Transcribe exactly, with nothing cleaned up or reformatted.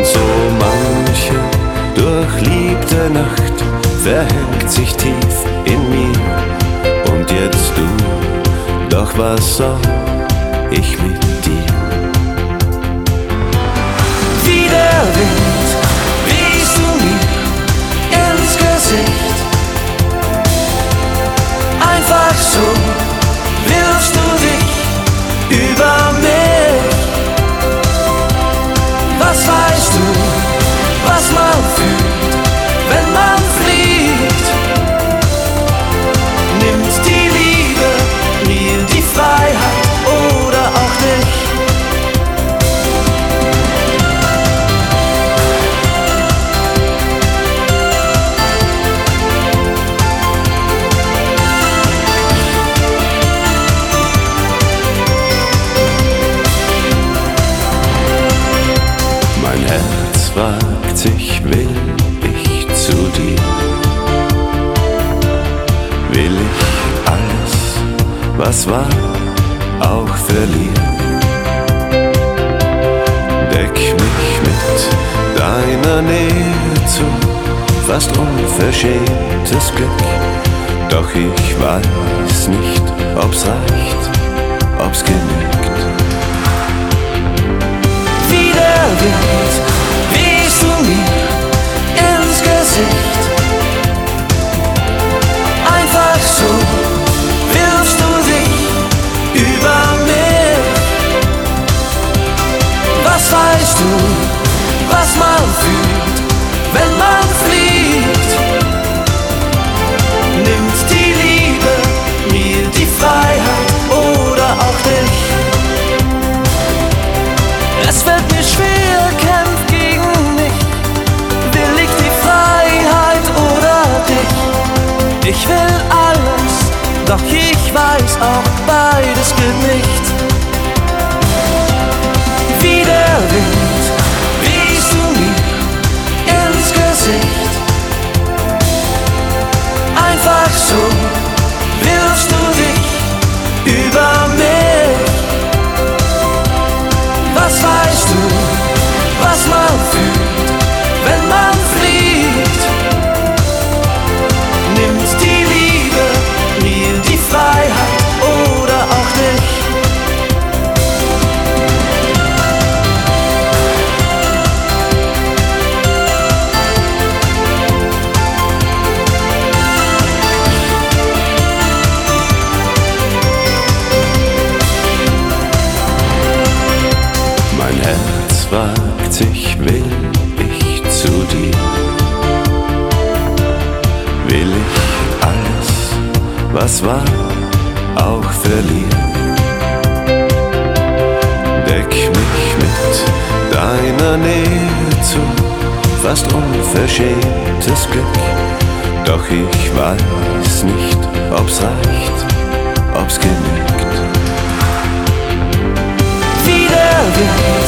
Und so manche durchliebte Nacht verhängt sich tief in mir. Und jetzt du, doch was soll ich mit dir? Wie der Wind riechst du mir ins Gesicht. Einfach so wirfst du dich über mich. Was weißt du, was man fühlt, wenn man fliegt? Nimmt die Liebe mir die Freiheit oder auch dich? Mein Herz fragt sich, will ich zu dir? Will ich alles, was war, auch verlieren? Deck mich mit deiner Nähe zu, fast unverschämtes Glück. Doch ich weiß nicht, ob's reicht, ob's genügt. Wie der Wind riechst du mir ins Gesicht. Einfach so wirfst du dich über mich. Was weißt du, was man fühlt, wenn man fliegt? Nimmt die Liebe mir die Freiheit oder auch dich? Es wird mir schwer, kämpft gegen mich. Will ich die Freiheit oder dich? Ich will alles, doch ich weiß auch, beides gilt nicht. Wie der Wind riechst du mir ins Gesicht. Einfach so wirfst du dich über mich. Was weißt du, was man fühlt, wenn man fliegt? Nimmt die Liebe mir die Freiheit oder auch dich? Mein Herz fragt sich, will ich zu dir? Will ich alles, was war, auch verlieren? Deck mich mit deiner Nähe zu, fast unverschämtes Glück. Doch ich weiß nicht, ob's reicht, ob's genügt. Wie der Wind